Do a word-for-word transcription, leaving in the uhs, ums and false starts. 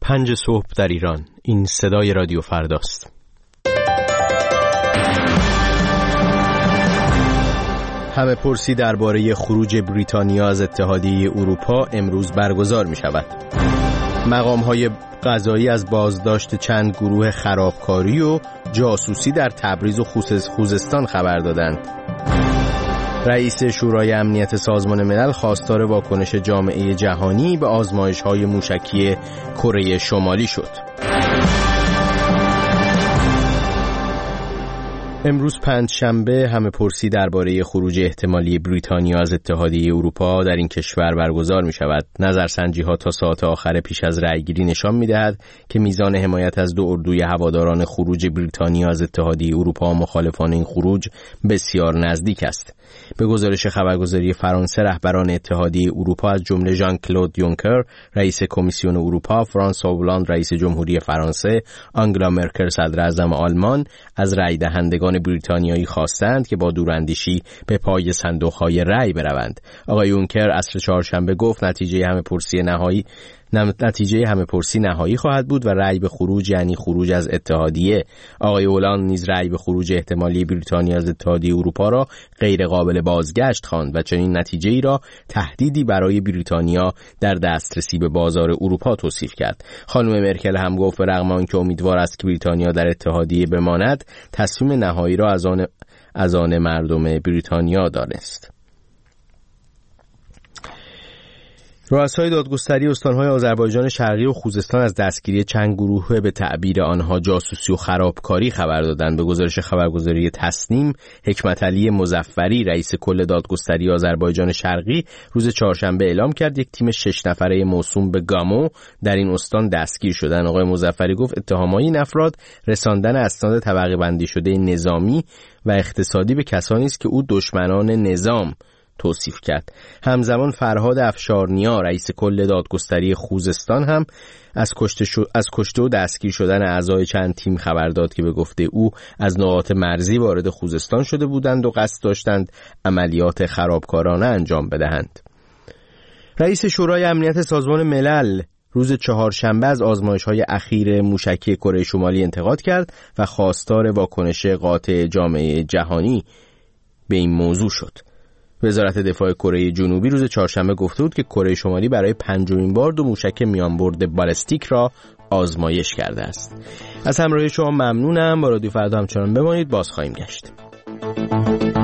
پنج صبح در ایران. این صدای رادیو فرداست. همه پرسی درباره خروج بریتانیا از اتحادیه اروپا امروز برگزار می شود. مقام‌های قضایی از بازداشت چند گروه خرابکاری و جاسوسی در تبریز و خوزستان خبر دادند. رئیس شورای امنیت سازمان ملل خواستار واکنش جامعه جهانی به آزمایش‌های موشکی کره شمالی شد. امروز پنجشنبه همه پرسی درباره خروج احتمالی بریتانیا از اتحادیه اروپا در این کشور برگزار می شود. نظرسنجی‌ها تا ساعت آخر پیش از رأیگیری نشان می دهد که میزان حمایت از دو اردوی هواداران خروج بریتانیا از اتحادیه اروپا و مخالفان این خروج بسیار نزدیک است. به گزارش خبرگزاری فرانسه، رهبران اتحادیه اروپا از جمله ژان کلود یونکر رئیس کمیسیون اروپا، فرانسوا هولند رئیس جمهوری فرانسه، آنگلا مرکل صدر اعظم آلمان از رأی دهندگان بریتانیایی خواستند که با دوراندیشی به پای صندوق‌های رأی بروند. آقای یونکر عصر چهارشنبه گفت نتیجه همه پرسی نهایی نتیجه همه پرسی نهایی خواهد بود و رأی به خروج یعنی خروج از اتحادیه. آقای هولند نیز رأی به خروج احتمالی بریتانیا از اتحادیه اروپا را غیر قابل بازگشت خواند و چنین نتیجه‌ای را تهدیدی برای بریتانیا در دسترسی به بازار اروپا توصیف کرد. خانم مرکل هم گفت رغم آنکه امیدوار است که بریتانیا در اتحادیه بماند، تصمیم نهایی را از آن از آن مردم بریتانیا دانست. رؤسای دادگستری استان‌های آذربایجان شرقی و خوزستان از دستگیری چند گروه به تعبیر آنها جاسوسی و خرابکاری خبر دادند. به گزارش خبرگزاری تسنیم، حکمت علی مظفری رئیس کل دادگستری آذربایجان شرقی روز چهارشنبه اعلام کرد یک تیم شش نفره موسوم به گامو در این استان دستگیر شدند. آقای مظفری گفت اتهامای این افراد رساندن اسناد طبقه بندی شده نظامی و اقتصادی به کسانی است که او دشمنان نظام توصیف کرد. همزمان فرهاد افشارنیا رئیس کل دادگستری خوزستان هم از کشته, شو... از کشته و دستگیر شدن اعضای چند تیم خبر داد که به گفته او از نقاط مرزی وارد خوزستان شده بودند و قصد داشتند عملیات خرابکارانه انجام بدهند. رئیس شورای امنیت سازمان ملل روز چهارشنبه از آزمایش‌های اخیر موشکی کره شمالی انتقاد کرد و خواستار واکنش قاطع جامعه جهانی به این موضوع شد. وزارت دفاع کره جنوبی روز چهارشنبه گفته بود که کره شمالی برای پنجمین بار دو موشک میانبرد بالستیک را آزمایش کرده است. از همراهی شما ممنونم. با رادیو فردا همچنان بمانید. باز خواهیم گشت.